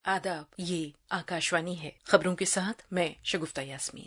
आदाब, ये आकाशवाणी है। खबरों के साथ मैं शगुफ्ता यास्मीन।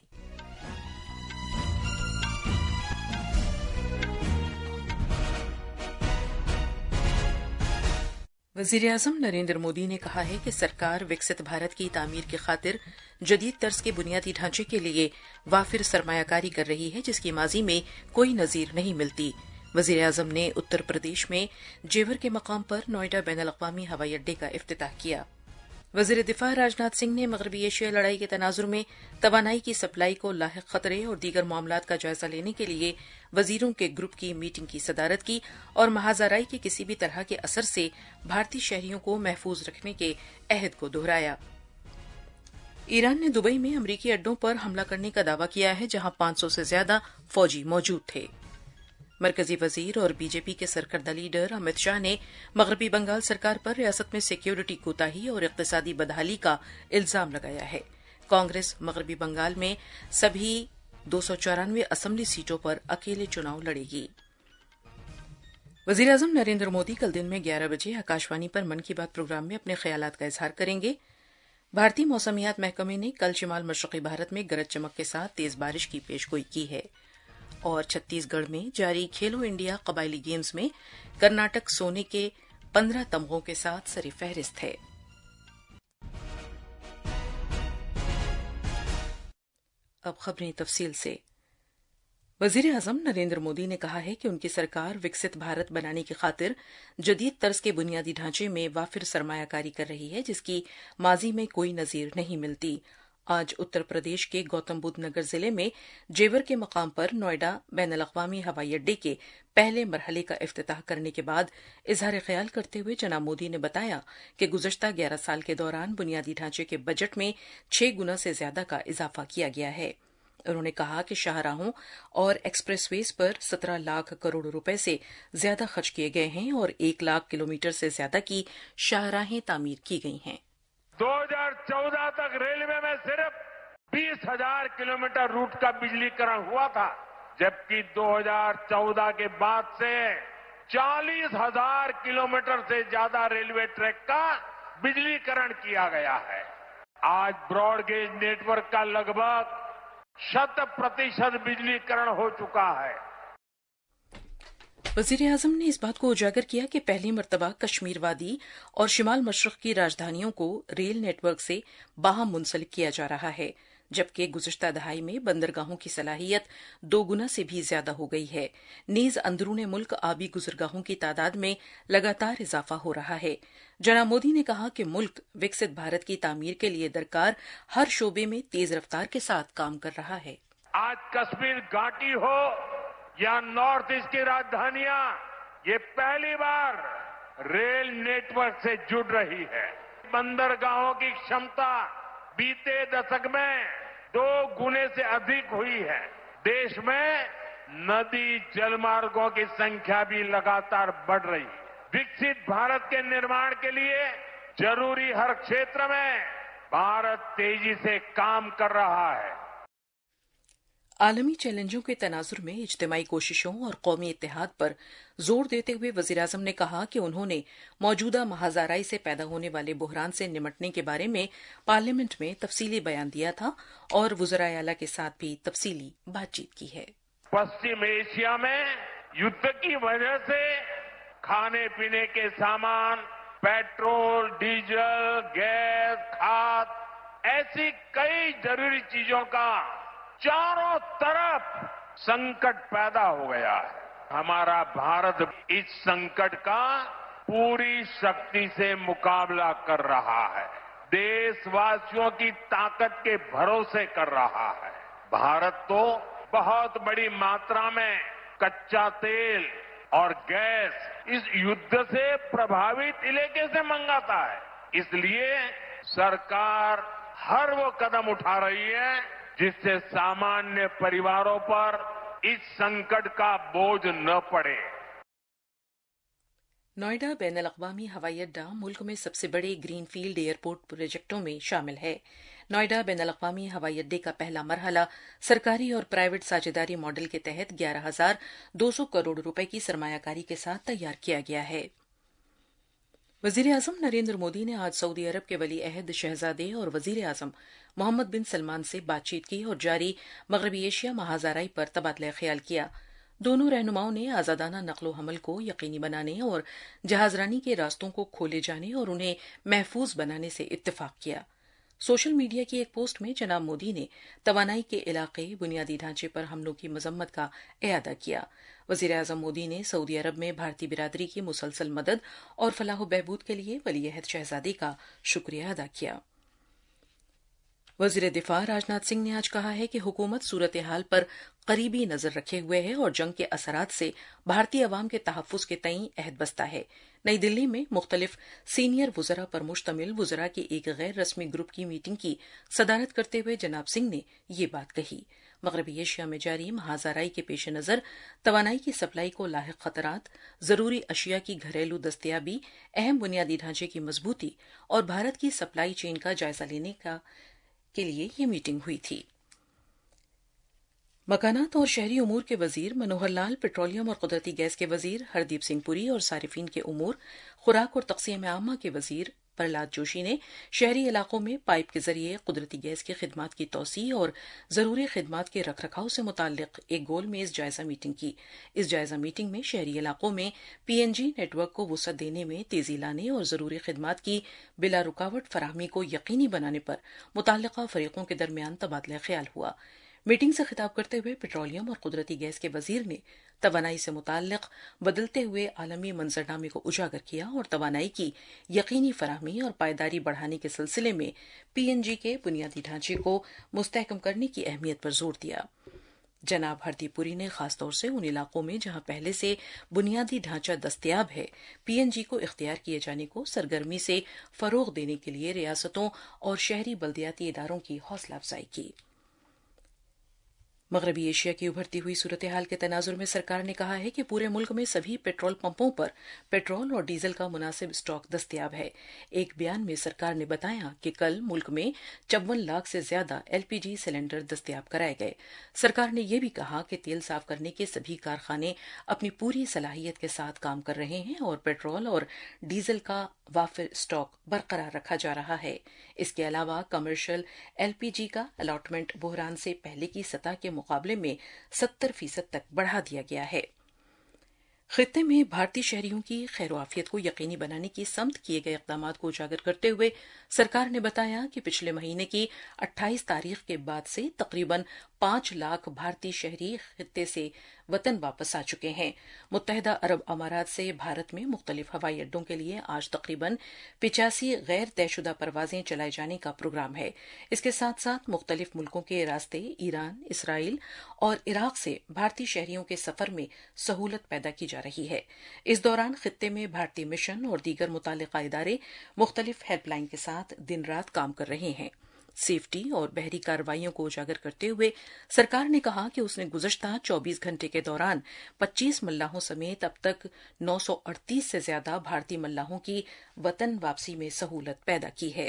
वज़ीर-ए-आज़म नरेंद्र मोदी ने कहा है कि सरकार विकसित भारत की तामीर की खातिर जदीद तर्ज के बुनियादी ढांचे के लिए वाफिर सरमायाकारी कर रही है, जिसकी माजी में कोई नज़ीर नहीं मिलती। वज़ीर-ए-आज़म ने उत्तर प्रदेश में जेवर के मकाम पर नोएडा बैनुल-अक़वामी हवाई अड्डे का इफ्तिताह किया। वज़ीर दिफा राजनाथ सिंह ने मगरबी एशिया लड़ाई के तनाजुर में तवानाई की सप्लाई को लाहिक खतरे और दीगर मामलात का जायजा लेने के लिए वज़ीरों के ग्रुप की मीटिंग की सदारत की और महाजराई के किसी भी तरह के असर से भारतीय शहरियों को महफूज रखने के अहद को दोहराया। ईरान ने दुबई में अमरीकी अड्डों पर हमला करने का दावा किया है, जहां 500 से ज्यादा फौजी मौजूद थे। मरकजी वजीर और बीजेपी के सरकर्दा लीडर अमित शाह ने मगरबी बंगाल सरकार पर रियासत में सिक्योरिटी कोताही और इक्तिसादी बदहाली का इल्जाम लगाया है। कांग्रेस मगरबी बंगाल में सभी 294 असेंबली सीटों पर अकेले चुनाव लड़ेगी। वज़ीर-ए-आज़म नरेंद्र मोदी कल दिन में 11 बजे आकाशवाणी पर मन की बात प्रोग्राम में अपने ख्यालात का इजहार करेंगे। भारतीय मौसमियात महकमे ने कल शिमाल मशरक़ी भारत में गरज चमक के साथ तेज बारिश की पेशगोई की है। और छत्तीसगढ़ में जारी खेलो इंडिया कबायली गेम्स में कर्नाटक सोने के 15 तमगों के साथ सर-ए-फहरिस्त है। अब खबरें तफसील से। वज़ीर-ए-आज़म नरेंद्र मोदी ने कहा है कि उनकी सरकार विकसित भारत बनाने की खातिर जदीद तर्ज के बुनियादी ढांचे में वाफिर सरमायाकारी कर रही है, जिसकी माजी में कोई नज़ीर नहीं मिलती। आज उत्तर प्रदेश के गौतम बुद्ध नगर जिले में जेवर के मकाम पर नोएडा बैनुल-अक़वामी हवाई अड्डे के पहले मरहले का इफ्तिताह करने के बाद इजहार ख्याल करते हुए जनाब मोदी ने बताया कि गुज़श्ता 11 साल के दौरान बुनियादी ढांचे के बजट में 6 गुना से ज्यादा का इजाफा किया गया है। उन्होंने कहा कि शाहराहों और एक्सप्रेसवेज पर 17 लाख करोड़ रुपए से ज्यादा खर्च किए गए हैं और 1 लाख किलोमीटर से ज्यादा की शाहराहें तामीर की गई हैं। 2014 तक रेलवे में सिर्फ 20,000 किलोमीटर रूट का बिजलीकरण हुआ था, जबकि 2014 के बाद से 40,000 किलोमीटर से ज्यादा रेलवे ट्रैक का बिजलीकरण किया गया है। आज ब्रॉडगेज नेटवर्क का लगभग 100% बिजलीकरण हो चुका है। वज़ीर-ए-आज़म ने इस बात को उजागर किया कि पहली मर्तबा कश्मीर वादी और शिमाल मशरक़ की राजधानियों को रेल नेटवर्क से बाहम मुंसलिक किया जा रहा है, जबकि गुज़श्ता दहाई में बंदरगाहों की सलाहियत 2 गुना से भी ज्यादा हो गई है। नीज़ अंदरूने मुल्क आबी गुज़रगाहों की तादाद में लगातार इजाफा हो रहा है। जनाब मोदी ने कहा कि मुल्क विकसित भारत की तामीर के लिए दरकार हर शोबे में तेज रफ्तार के साथ काम कर रहा है। आज कश्मीर घाटी हो या नॉर्थ ईस्ट की राजधानियां, ये पहली बार रेल नेटवर्क से जुड़ रही है। बंदरगाहों की क्षमता बीते दशक में 2 गुने से अधिक हुई है। देश में नदी जलमार्गों की संख्या भी लगातार बढ़ रही है। विकसित भारत के निर्माण के लिए जरूरी हर क्षेत्र में भारत तेजी से काम कर रहा है। आलमी चैलेंजों के तनाजुर में इज्तिमाई कोशिशों और कौमी इत्तेहाद पर जोर देते हुए वज़ीर-ए-आज़म ने कहा कि उन्होंने मौजूदा महाजराई से पैदा होने वाले बुहरान से निमटने के बारे में पार्लियामेंट में तफसीली बयान दिया था और वज़राए आला के साथ भी तफसीली बातचीत की है। पश्चिम एशिया में युद्ध की वजह से खाने पीने के सामान, पेट्रोल, डीजल, गैस, खाद, ऐसी कई जरूरी चीजों का चारों तरफ संकट पैदा हो गया है। हमारा भारत इस संकट का पूरी शक्ति से मुकाबला कर रहा है, देशवासियों की ताकत के भरोसे कर रहा है। भारत तो बहुत बड़ी मात्रा में कच्चा तेल और गैस इस युद्ध से प्रभावित इलाके से मंगाता है। इसलिए सरकार हर वो कदम उठा रही है जिससे सामान्य परिवारों पर इस संकट का बोझ न पड़े। नोएडा बैनुल-अक़वामी हवाई अड्डा मुल्क में सबसे बड़े ग्रीनफील्ड एयरपोर्ट प्रोजेक्टों में शामिल है। नोएडा बैनुल-अक़वामी हवाई अड्डे का पहला मरहला सरकारी और प्राइवेट साझेदारी मॉडल के तहत 11,200 करोड़ रुपए की सरमायाकारी के साथ तैयार किया गया है। वजीर आजम नरेंद्र मोदी ने आज सऊदी अरब के वली अहद शहजादे और वजीर आजम मोहम्मद बिन सलमान से बातचीत की और जारी मगरबी एशिया महाजाराई पर तबादला ख्याल किया। दोनों रहनुमाओं ने आजादाना नक्लो हमल को यकीनी बनाने और जहाजरानी के रास्तों को खोले जाने और उन्हें महफूज बनाने से इत्तेफाक किया। सोशल मीडिया की एक पोस्ट में जनाब मोदी ने तवानाई के इलाके बुनियादी ढांचे पर हमलों की मजम्मत का इयादा किया। वजीर आजम मोदी ने सऊदी अरब में भारतीय बिरादरी की मुसलसल मदद और फलाह बहबूद के लिए वली अहद शहजादे का शुक्रिया अदा किया। वजीर दिफा राजनाथ सिंह ने आज कहा है कि हुकूमत सूरत हाल पर करीबी नजर रखे हुए है और जंग के असरात से भारतीय अवाम के तहफ्फुज के तईं अहद बस्ता है। नई दिल्ली में मुख्तलिफ सीनियर वुजरा पर मुश्तमिल वुजरा के एक गैर रस्मी ग्रुप की मीटिंग की सदारत करते हुए जनाब सिंह ने ये बात कही। मगरबी एशिया में जारी महाजाराई के पेश नजर तवानाई की सप्लाई को लाहिक खतरात, जरूरी अशिया की घरेलू दस्तयाबी, अहम बुनियादी ढांचे की मजबूती और भारत की सप्लाई चेन का जायजा लेने के लिए ये मीटिंग हुई थी। मकानात और शहरी उमूर के वजीर मनोहर लाल, पेट्रोलियम और कुदरती गैस के वजीर हरदीप सिंह पुरी और सारिफीन के उमूर, खुराक और तक़सीम आमा के वजीर प्रहलाद जोशी ने शहरी इलाकों में पाइप के जरिए कुदरती गैस की खिदमात की तोसी और जरूरी खिदमात के रखरखाव से मुताल्लिक एक गोल मेज जायजा मीटिंग की। इस जायजा मीटिंग में शहरी इलाकों में पीएनजी नेटवर्क को वुसअत देने में तेजी लाने और जरूरी खिदमात की बिला रुकावट फराहमी को यकीनी बनाने पर मुतल्लिका फरीकों के दरमियान तबादला ख्याल हुआ। मीटिंग से खिताब करते हुए पेट्रोलियम और कुदरती गैस के वजीर ने तवानाई से मुताल्लिक बदलते हुए आलमी मंजरनामे को उजागर किया और तवानाई की यकीनी फराहमी और पायदारी बढ़ाने के सिलसिले में पीएनजी के बुनियादी ढांचे को मुस्तहकम करने की अहमियत पर जोर दिया। जनाब हरदीप पुरी ने खासतौर से उन इलाकों में जहां पहले से बुनियादी ढांचा दस्तयाब है, पीएनजी को इख्तियार किए जाने को सरगर्मी से फरोग देने के लिए रियासतों और शहरी बल्दियाती इदारों की हौसला अफजाई की। मगरबी एशिया की उभरती हुई सूरत हाल के तनाजुर में सरकार ने कहा है कि पूरे मुल्क में सभी पेट्रोल पंपों पर पेट्रोल और डीजल का मुनासिब स्टॉक दस्तयाब है। एक बयान में सरकार ने बताया कि कल मुल्क में 54 लाख से ज्यादा एलपीजी सिलेंडर दस्तयाब कराए गए। सरकार ने यह भी कहा कि तेल साफ करने के सभी कारखाने अपनी पूरी सलाहियत के साथ काम कर रहे हैं और पेट्रोल और डीजल का वाफिर स्टॉक बरकरार रखा जा रहा है। इसके अलावा कमर्शियल एलपीजी का अलॉटमेंट बहरान से पहले की सतह के मुकाबले में 70% तक बढ़ा दिया गया है। खित्ते में भारतीय शहरियों की खैरवाफियत को यकीनी बनाने की समत किए गए इक़दामात को उजागर करते हुए सरकार ने बताया कि पिछले महीने की 28 तारीख के बाद से तकरीबन 5 लाख भारतीय शहरी खित्ते से वतन वापस आ चुके हैं। मुत्तहिदा अरब अमारात से भारत में मुख्तलिफ हवाई अड्डों के लिए आज तकरीबन 85 गैर तयशुदा परवाजें चलाए जाने का प्रोग्राम है। इसके साथ साथ मुख्तलिफ मुल्कों के रास्ते ईरान, इसराइल और इराक से भारतीय शहरियों के सफर में सहूलत पैदा की जा रही है। इस दौरान खित्ते में भारतीय मिशन और दीगर मुताल्लिका इदारे मुख्तलिफ हेल्पलाइन के साथ दिन रात काम कर रहे हैं। सेफ्टी और बहरी कार्रवाइयों को उजागर करते हुए सरकार ने कहा कि उसने गुज़श्ता 24 घंटे के दौरान 25 मल्लाहों समेत अब तक 938 से ज्यादा भारतीय मल्लाहों की वतन वापसी में सहूलत पैदा की है।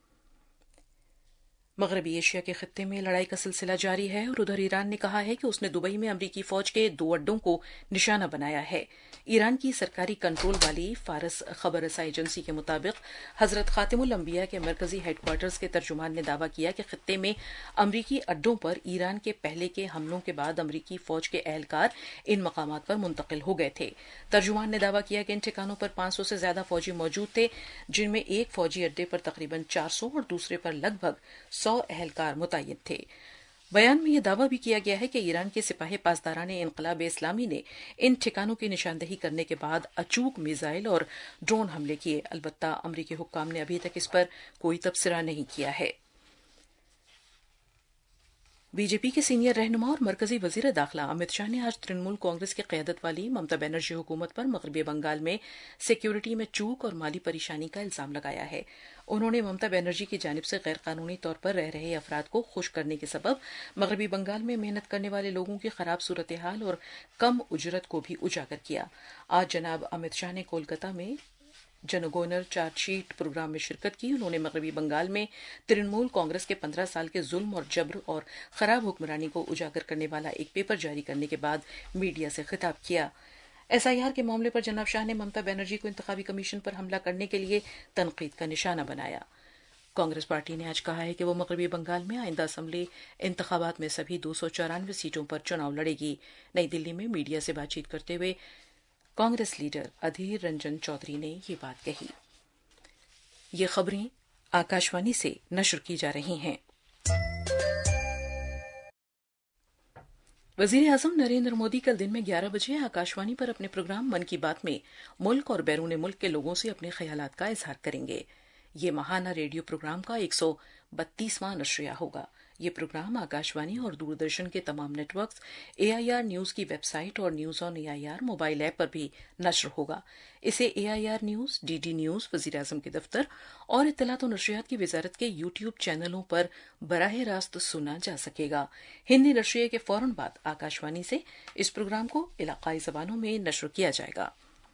मगरबी एशिया के खित्ते में लड़ाई का सिलसिला जारी है और उधर ईरान ने कहा है कि उसने दुबई में अमरीकी फौज के 2 अड्डों को निशाना बनाया है। ईरान की सरकारी कंट्रोल वाली फारस खबर रसाई एजेंसी के मुताबिक हजरत खातिमुल अंबिया के मरकजी हेडक्वार्टर्स के तर्जुमान ने दावा किया कि खित्ते में अमरीकी अड्डों पर ईरान के पहले के हमलों के बाद अमरीकी फौज के एहलकार इन मकामात पर मुंतकिल हो गए थे। तर्जुमान ने दावा किया कि इन ठिकानों पर 500 से ज्यादा फौजी मौजूद थे, जिनमें एक फौजी अड्डे पर तकरीबन 400 और दूसरे पर लगभग 100 एहलकार मुतय्यन थे। बयान में यह दावा भी किया गया है कि ईरान के सिपाही पासदारान इनकलाब इस्लामी ने इन ठिकानों की निशानदेही करने के बाद अचूक मिसाइल और ड्रोन हमले किए। अलबत्ता अमरीकी हुक्काम ने अभी तक इस पर कोई तबसरा नहीं किया है। बीजेपी के सीनियर रहनुमा और मरकजी वजीर दाखिला अमित शाह ने आज तृणमूल कांग्रेस की क़यादत वाली ममता बनर्जी हुकूमत पर मगरबी बंगाल में सिक्योरिटी में चूक और माली परेशानी का इल्जाम लगाया है। उन्होंने ममता बनर्जी की जानिब से गैर कानूनी तौर पर रह रहे अफराद को खुश करने के सबब मगरबी बंगाल में मेहनत करने वाले लोगों की खराब सूरत हाल और कम उजरत को भी उजागर किया। आज जनाब अमित शाह ने कोलकाता में जनगणना चार्जशीट प्रोग्राम में शिरकत की। उन्होंने मगरबी बंगाल में तृणमूल कांग्रेस के 15 साल के जुल्म और जबर और खराब हुक्मरानी को उजागर करने वाला एक पेपर जारी करने के बाद मीडिया से खिताब किया। SIR کے معاملے پر جناب شاہ نے ممتا بنرجی کو انتخابی کمیشن پر حملہ کرنے کے لیے تنقید کا نشانہ بنایا۔ کانگریس پارٹی نے آج کہا ہے کہ وہ مغربی بنگال میں آئندہ اسمبلی انتخابات میں سبھی 294 سیٹوں پر چناؤ لڑے گی۔ نئی دلی میں میڈیا سے بات چیت کرتے ہوئے کانگریس لیڈر ادھیر رنجن چودھری نے یہ بات کہی۔ یہ خبریں آکاشوانی سے نشر کی جا رہی ہیں۔ وزیر اعظم نریندر مودی کل دن میں 11 بجے آکاشوانی پر اپنے پروگرام من کی بات میں ملک اور بیرون ملک کے لوگوں سے اپنے خیالات کا اظہار کریں گے۔ یہ ماہانہ ریڈیو پروگرام کا 132واں نشریہ ہوگا۔ یہ پروگرام آکاشوانی اور دوردرشن کے تمام نیٹ ورکس، AIR نیوز کی ویب سائٹ اور news on AIR mobile app پر بھی نشر ہوگا۔ اسے AIR نیوز، DD نیوز، وزیر اعظم کے دفتر اور اطلاعات و نشریات کی وزارت کے YouTube چینلوں پر براہ راست سنا جا سکے گا۔ ہندی نشریے کے فوراً بعد آکاشوانی سے اس پروگرام کو علاقائی زبانوں میں نشر کیا جائے گا۔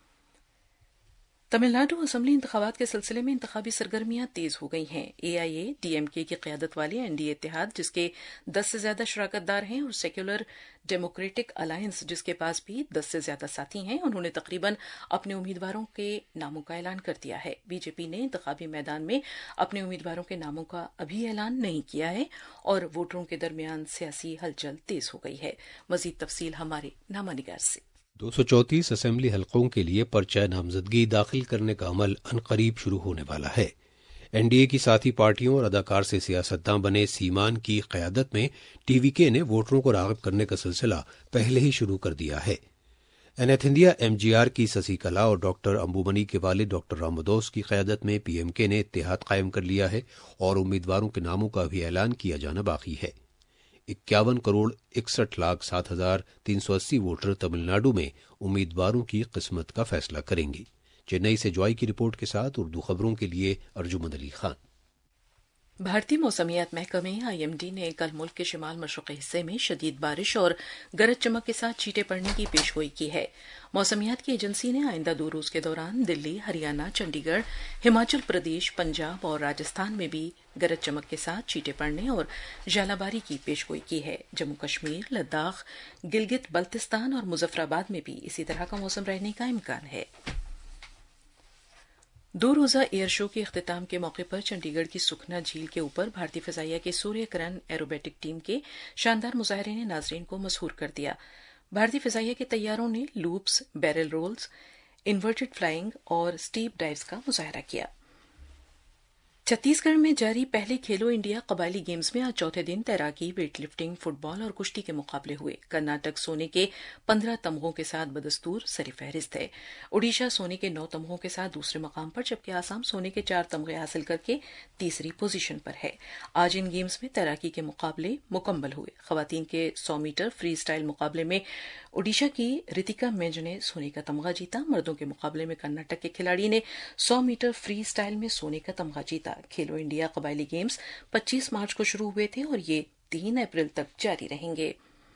تمل ناڈو اسمبلی انتخابات کے سلسلے میں انتخابی سرگرمیاں تیز ہو گئی ہیں۔ AIA-DMK کی قیادت والے NDA اتحاد، جس کے 10 سے زیادہ شراکت دار ہیں، اور سیکولر ڈیموکریٹک الائنس، جس کے پاس بھی 10 سے زیادہ ساتھی ہیں، انہوں نے تقریباً اپنے امیدواروں کے ناموں کا اعلان کر دیا ہے۔ BJP نے انتخابی میدان میں اپنے امیدواروں کے ناموں کا ابھی اعلان نہیں کیا ہے اور ووٹروں کے درمیان سیاسی ہلچل تیز ہو گئی ہے۔ مزید تفصیل ہمارے نامہ نگار سے۔ 234 اسمبلی حلقوں کے لیے پرچہ نامزدگی داخل کرنے کا عمل عنقریب شروع ہونے والا ہے۔ NDA کی ساتھی پارٹیوں اور اداکار سے سیاستداں بنے سیمان کی قیادت میں TVK نے ووٹروں کو راغب کرنے کا سلسلہ پہلے ہی شروع کر دیا ہے۔ NF انڈیا MGR کی سسی کلا اور ڈاکٹر امبومنی کے والد ڈاکٹر رامودوس کی قیادت میں PMK نے اتحاد قائم کر لیا ہے اور امیدواروں کے ناموں کا بھی اعلان کیا جانا باقی ہے۔ 51,61,07,380 ووٹر تمل ناڈو میں امیدواروں کی قسمت کا فیصلہ کریں گے۔ چنئی سے جوائی کی رپورٹ کے ساتھ اردو خبروں کے لیے ارجمند علی خان۔ بھارتی موسمیات محکمے IMD نے کل ملک کے شمال مشرقی حصے میں شدید بارش اور گرج چمک کے ساتھ چھینٹیں پڑنے کی پیشگوئی کی ہے۔ موسمیات کی ایجنسی نے آئندہ 2 روز کے دوران دلی، ہریانہ، چنڈی گڑھ، ہماچل پردیش، پنجاب اور راجستھان میں بھی گرج چمک کے ساتھ چھینٹیں پڑنے اور ژالہ باری کی پیشگوئی کی ہے۔ جموں کشمیر، لداخ، گلگت بلتستان اور مظفرآباد میں بھی اسی طرح کا موسم رہنے کا امکان ہے۔ 2 روزہ ایئر شو کے اختتام کے موقع پر چنڈی گڑھ کی سکھنا جھیل کے اوپر بھارتی فضائیہ کے سوریہ کرن ایروبیٹک ٹیم کے شاندار مظاہرے نے ناظرین کو مسحور کر دیا۔ بھارتی فضائیہ کے طیاروں نے loops, barrel rolls, inverted flying اور سٹیپ ڈائیوز کا مظاہرہ کیا۔ چھتیس گڑھ میں جاری پہلے کھیلو انڈیا قبائلی گیمز میں آج چوتھے دن تیراکی، ویٹ لفٹنگ، فٹ بال اور کشتی کے مقابلے ہوئے۔ کرناٹک سونے کے 15 تمغوں کے ساتھ بدستور سر فہرست ہے۔ اڈیشہ سونے کے 9 تمغوں کے ساتھ دوسرے مقام پر، جبکہ آسام سونے کے 4 تمغے حاصل کر کے تیسری پوزیشن پر ہے۔ آج ان گیمز میں تیراکی کے مقابلے مکمل ہوئے۔ خواتین کے 100 میٹر فری اسٹائل مقابلے میں اڈیشہ کی رتیکا میج نے سونے کا تمغہ جیتا۔ مردوں کے مقابلے میں کرناٹک کے کھلاڑی نے 100 میٹر فری اسٹائل میں سونے کا تمغہ جیتا۔ کھیلو انڈیا قبائلی گیمز 25 مارچ کو شروع ہوئے تھے اور یہ 3 اپریل تک جاری رہیں گے۔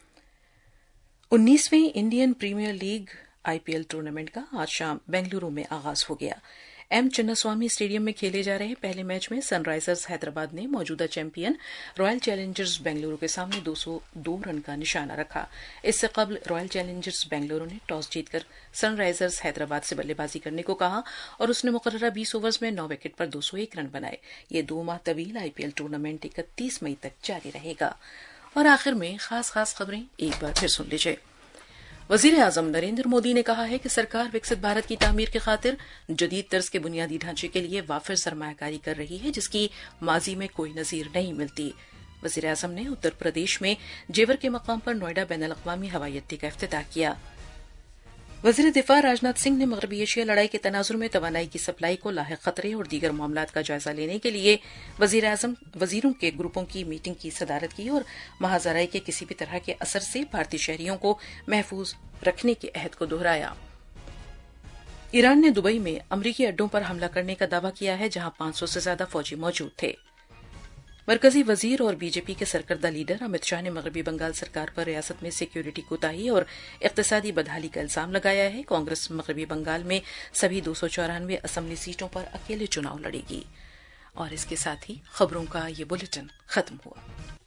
19ویں Indian premier league IPL tournament کا آج شام بنگلورو میں آغاز ہو گیا۔ ایم چناسوامی اسٹیڈیم میں کھیلے جا رہے پہلے میچ میں سن رائزرز حیدرآباد نے موجودہ چیمپئن رائل چیلنجرز بنگلورو کے سامنے 202 رن کا نشانہ رکھا۔ اس سے قبل رائل چیلنجرز بنگلورو نے ٹاس جیت کر سن رائزرز حیدرآباد سے بلے بازی کرنے کو کہا اور اس نے مقررہ 20 اوورز میں 9 وکٹ پر 201 رن بنائے۔ یہ 2 ماہ طویل IPL ٹورنامنٹ 31 مئی تک جاری رہے گا۔ اور آخر میں خاص خبریں ایک بار پھر سن لیجیے۔ وزیر اعظم نریندر مودی نے کہا ہے کہ سرکار وکست بھارت کی تعمیر کی خاطر جدید طرز کے بنیادی ڈھانچے کے لیے وافر سرمایہ کاری کر رہی ہے، جس کی ماضی میں کوئی نظیر نہیں ملتی۔ وزیر اعظم نے اتر پردیش میں جیور کے مقام پر نوئیڈا بین الاقوامی ہوائی اڈے کا افتتاح کیا۔ وزیر دفاع راجناتھ سنگھ نے مغربی ایشیا لڑائی کے تناظر میں توانائی کی سپلائی کو لاحق خطرے اور دیگر معاملات کا جائزہ لینے کے لیے وزیروں کے گروپوں کی میٹنگ کی صدارت کی اور مہاجرائی کے کسی بھی طرح کے اثر سے بھارتی شہریوں کو محفوظ رکھنے کے عہد کو دہرایا۔ ایران نے دبئی میں امریکی اڈوں پر حملہ کرنے کا دعویٰ کیا ہے، جہاں 500 سے زیادہ فوجی موجود تھے۔ مرکزی وزیر اور BJP کے سرکردہ لیڈر امت شاہ نے مغربی بنگال سرکار پر ریاست میں سیکیورٹی کوتاہی اور اقتصادی بدحالی کا الزام لگایا ہے۔ کانگریس مغربی بنگال میں سبھی 294 اسمبلی سیٹوں پر اکیلے چناؤ لڑے گی۔ اور اس کے ساتھ ہی خبروں کا یہ بلیٹن ختم ہوا۔